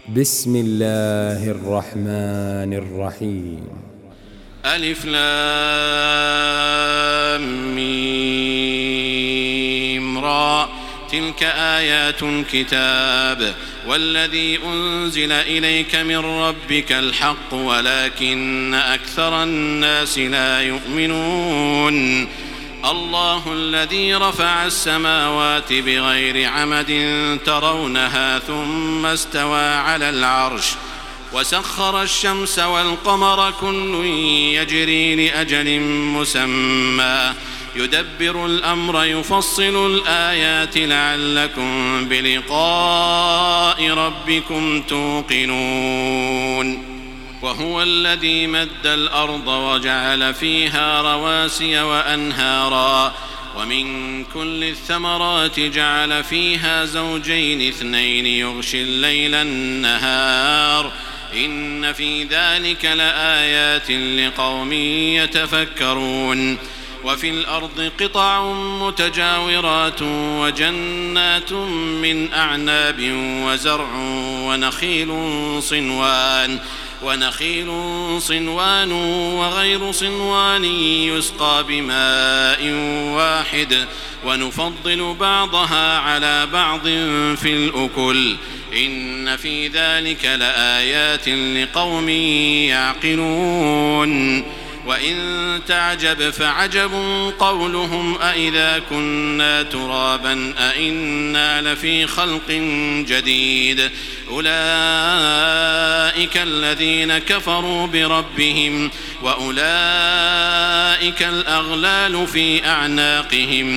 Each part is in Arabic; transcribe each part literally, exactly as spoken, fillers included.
بسم الله الرحمن الرحيم. ألف لام ميم را تلك آيات الكتاب والذي أنزل إليك من ربك الحق ولكن أكثر الناس لا يؤمنون. الله الذي رفع السماوات بغير عمد ترونها ثم استوى على العرش وسخر الشمس والقمر كل يجري لأجل مسمى يدبر الأمر يفصل الآيات لعلكم بلقاء ربكم توقنون. وهو الذي مد الأرض وجعل فيها رواسي وأنهارا ومن كل الثمرات جعل فيها زوجين اثنين يغشي الليل النهار إن في ذلك لآيات لقوم يتفكرون. وفي الأرض قطع متجاورات وجنات من أعناب وزرع ونخيل صنوان ونخيل صنوان وغير صنوان يسقى بماء واحد ونفضل بعضها على بعض في الأكل إن في ذلك لآيات لقوم يعقلون. وإن تعجب فعجب قولهم أإذا كنا ترابا أإنا لفي خلق جديد أولئك الذين كفروا بربهم وأولئك الأغلال في أعناقهم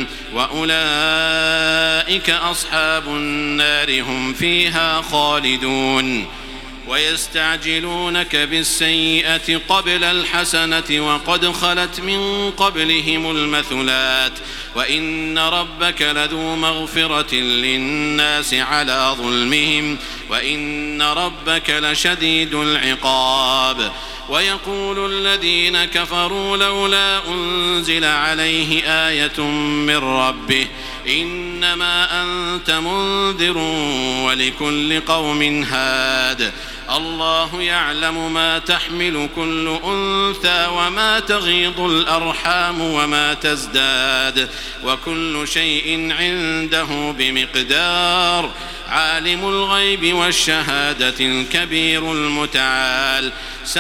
وأولئك أصحاب النار هم فيها خالدون. ويستعجلونك بالسيئة قبل الحسنة وقد خلت من قبلهم المثلات وإن ربك لذو مغفرة للناس على ظلمهم وإن ربك لشديد العقاب. ويقول الذين كفروا لولا أنزل عليه آية من ربه إنما أنت منذر ولكل قوم هاد الله يعلم ما تحمل كل أنثى وما تغيض الأرحام وما تزداد وكل شيء عنده بمقدار. عالم الغيب والشهادة الكبير المتعال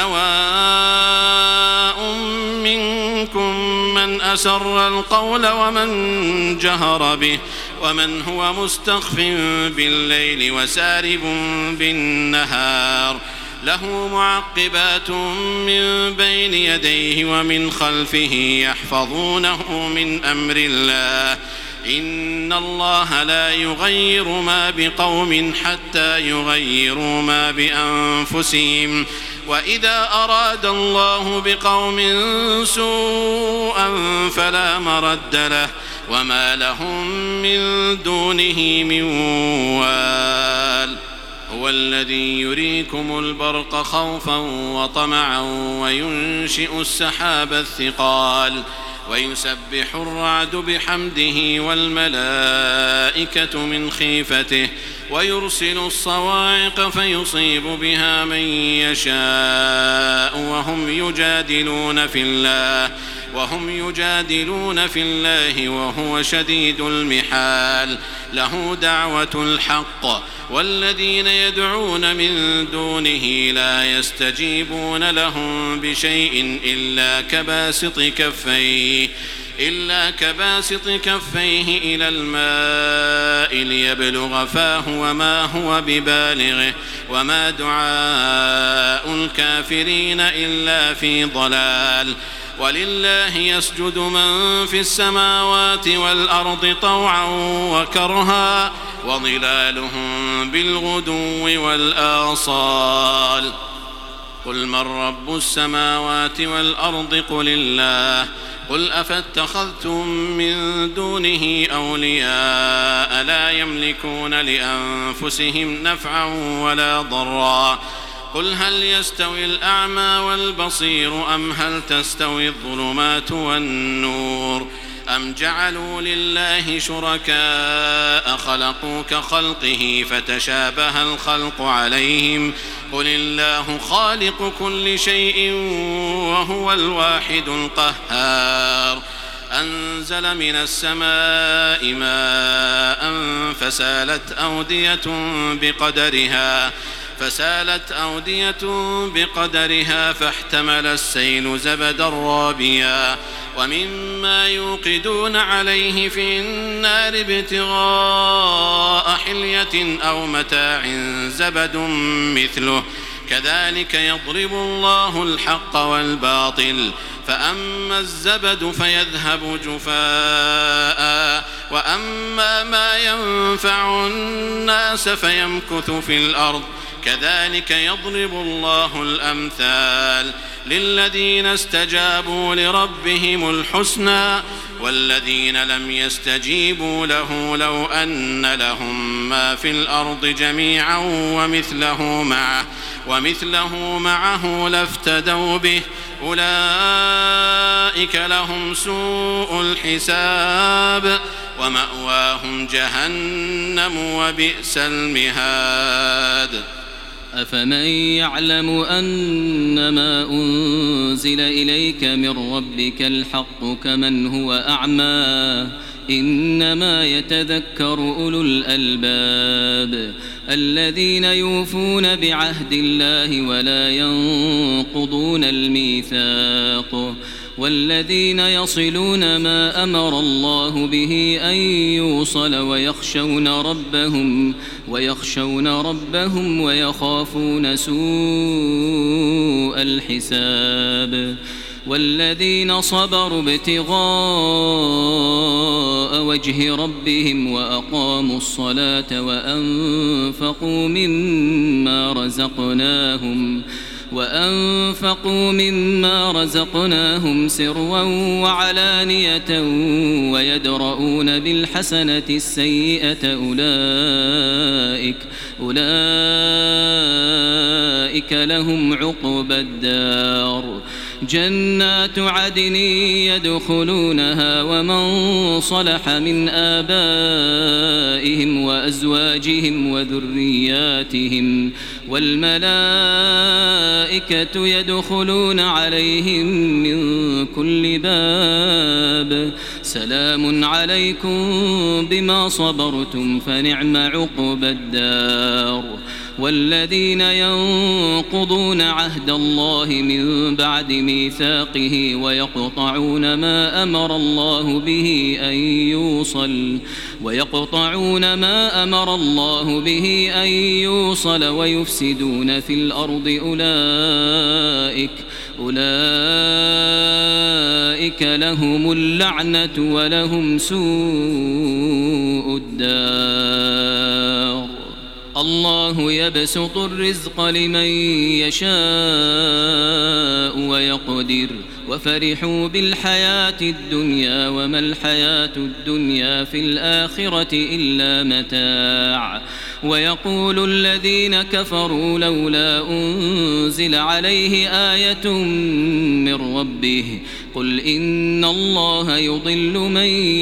سواء منكم من أسر القول ومن جهر به ومن هو مستخف بالليل وسارب بالنهار له معقبات من بين يديه ومن خلفه يحفظونه من أمر الله إن الله لا يغير ما بقوم حتى يغيروا ما بأنفسهم وإذا أراد الله بقوم سوءا فلا مرد له وما لهم من دونه من وال. هو الذي يريكم البرق خوفا وطمعا وينشئ السحاب الثقال ويسبح الرعد بحمده والملائكة من خيفته ويرسل الصواعق فيصيب بها من يشاء وهم يجادلون في الله وهم يجادلون في الله وهو شديد المحال. له دعوة الحق والذين يدعون من دونه لا يستجيبون لهم بشيء إلا كباسط كفيه إلا كباسط كفيه إلى الماء ليبلغ فاه وما هو ببالغه وما دعاء الكافرين إلا في ضلال. ولله يسجد من في السماوات والأرض طوعا وكرها وظلالهم بالغدو والآصال. قل من رب السماوات والأرض قل الله قل أفاتخذتم من دونه أولياء لا يملكون لأنفسهم نفعا ولا ضرا قل هل يستوي الأعمى والبصير أم هل تستوي الظلمات والنور أم جعلوا لله شركاء خلقوا كخلقه فتشابه الخلق عليهم قل الله خالق كل شيء وهو الواحد القهار أنزل من السماء ماء فسالت أودية بقدرها فسالت أودية بقدرها فاحتمل السيل زبدا رابيا ومما يوقدون عليه في النار ابتغاء حلية أو متاع زبد مثله كذلك يضرب الله الحق والباطل فأما الزبد فيذهب جفاء وأما ما ينفع الناس فيمكث في الأرض كذلك يضرب الله الأمثال للذين استجابوا لربهم الحسنى والذين لم يستجيبوا له لو أن لهم ما في الأرض جميعا ومثله معه ومثله معه لافتدوا به أولئك لهم سوء الحساب ومأواهم جهنم وبئس المهاد أفمن يعلم أنما أنزل إليك من ربك الحق كمن هو أعمى إنما يتذكر أولو الألباب الذين يوفون بعهد الله ولا ينقضون الميثاق والذين يصلون ما أمر الله به أن يوصل ويخشون ربهم ويخشون ربهم ويخافون سوء الحساب والذين صبروا ابتغاء وجه ربهم وأقاموا الصلاة وأنفقوا مما رزقناهم وأنفقوا مما رزقناهم سرا وعلانية ويدرؤون بالحسنة السيئة أولئك أولئك لهم عقبى الدار جنات عدن يدخلونها ومن صلح من آبائهم وأزواجهم وذرياتهم والملائكة يدخلون عليهم من كل باب سلام عليكم بما صبرتم فنعم عقبى الدار والذين ينقضون عهد الله من بعد ميثاقه ويقطعون ما أمر الله به أن يوصل ويقطعون ما أمر الله به أن يوصل ويفسدون في الأرض أولئك أولئك لهم اللعنة ولهم سوء الدار الله يبسط الرزق لمن يشاء ويقدر وفرحوا بالحياة الدنيا وما الحياة الدنيا في الآخرة إلا متاع ويقول الذين كفروا لولا أنزل عليه آية من ربه قل إن الله يضل من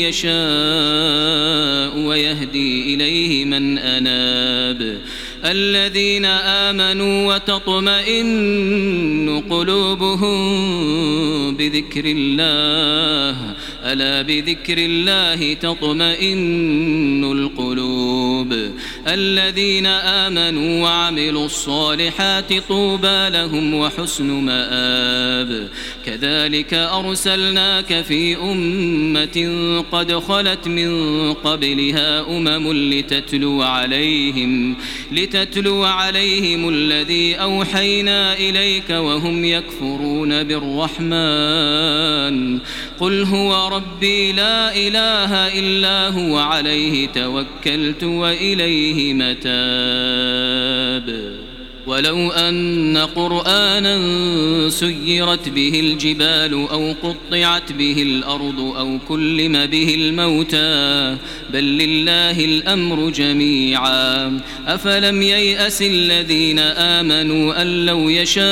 يشاء ويهدي إليه من أناب الذين آمنوا وتطمئن قلوبهم بذكر الله ألا بذكر الله تطمئن القلوب الذين آمنوا وعملوا الصالحات طوبى لهم وحسن مآب كذلك أرسلناك في أمة قد خلت من قبلها أمم لتتلو عليهم لتتلو عليهم الذي أوحينا إليك وهم يكفرون بالرحمن قل هو ربي لا إله إلا هو عليه توكلت وإليه متاب ولو أن قرآنا سيرت به الجبال أو قطعت به الأرض أو كلم به الموتى بل لله الأمر جميعا أفلم ييأس الذين آمنوا أن لو يشاء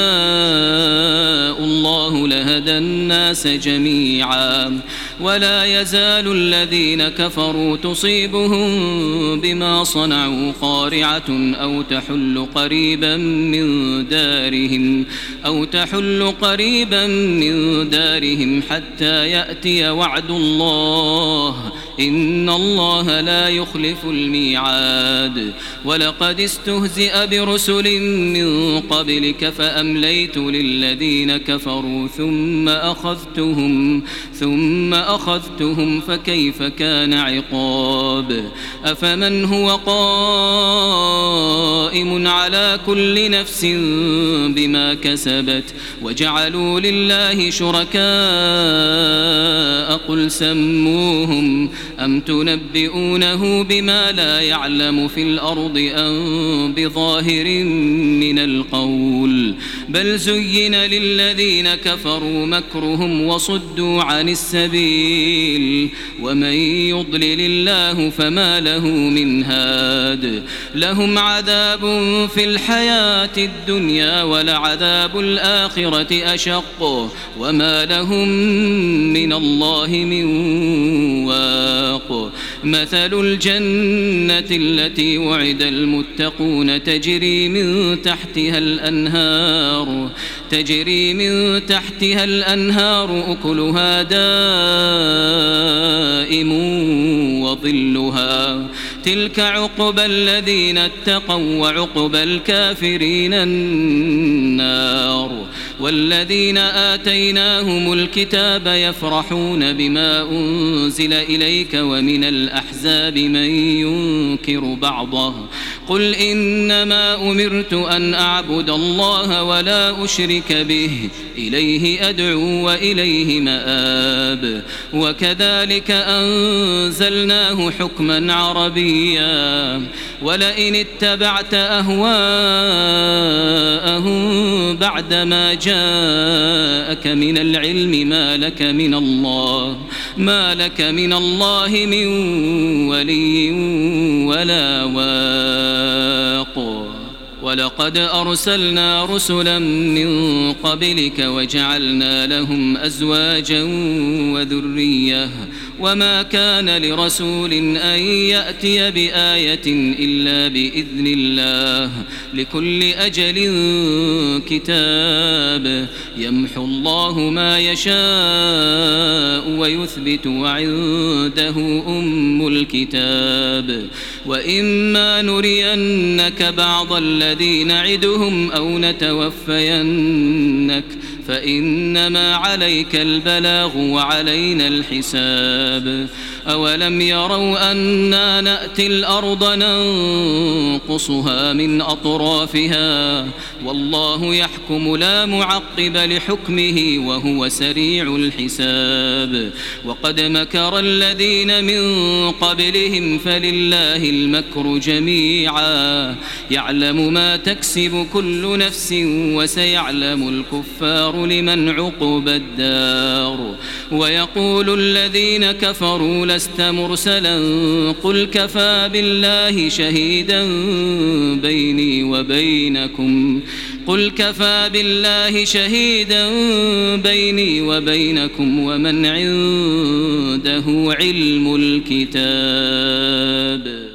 الله لهدى الناس جميعا ولا يزال الذين كفروا تصيبهم بما صنعوا قارعة أو تحل قريبا من دارهم أو تحل قريبا من دارهم حتى يأتي وعد الله إن الله لا يخلف الميعاد ولقد استهزئ برسل من قبلك فأمليت للذين كفروا ثم أخذتهم ثم أخذتهم فكيف كان عقاب أفمن هو قائم على كل نفس بما كسبت وجعلوا لله شركاء قل سموهم أم تنبئونه بما لا يعلم في الأرض أم بظاهر من القول بل زين للذين كفروا مكرهم وصدوا عن السبيل ومن يضلل الله فما له من هاد لهم عذاب في الحياة الدنيا ولعذاب الآخرة أشق وما لهم من الله من واق مثل الجنة التي وعد المتقون تجري من تحتها الأنهار تجري من تحتها الأنهار أكلها دائم وظلها تلك عقبى الذين اتقوا وعقبى الكافرين النار والذين آتيناهم الكتاب يفرحون بما أنزل إليك ومن الأحزاب من ينكر بعضه قل إنما أمرت أن أعبد الله ولا أشرك به إليه أدعو وإليه مآب وكذلك أنزلناه حكما عربيا ولئن اتبعت أهواءهم بعدما جاءك من العلم ما لك من الله ما لك من الله من ولي ولا واق ولقد أرسلنا رسلا من قبلك وجعلنا لهم أزواجا وذرية وما كان لرسول أن يأتي بآية إلا بإذن الله لكل أجل كتاب يمحو الله ما يشاء ويثبت وعنده أم الكتاب وإما نرينك بعض الذي نعدهم أو نتوفينك فإنما عليك البلاغ وعلينا الحساب أولم يروا أنا نأتي الأرض ننقصها من أطرافها والله يحكم لا معقب لحكمه وهو سريع الحساب وقد مكر الذين من قبلهم فلله المكر جميعا يعلم ما تكسب كل نفس وسيعلم الكفار لمن عقب الدار ويقول الذين كفروا لست مرسلا قل كفى بالله شهيدا بيني وبينكم قل كفى بالله شهيدا بيني وبينكم ومن عنده علم الكتاب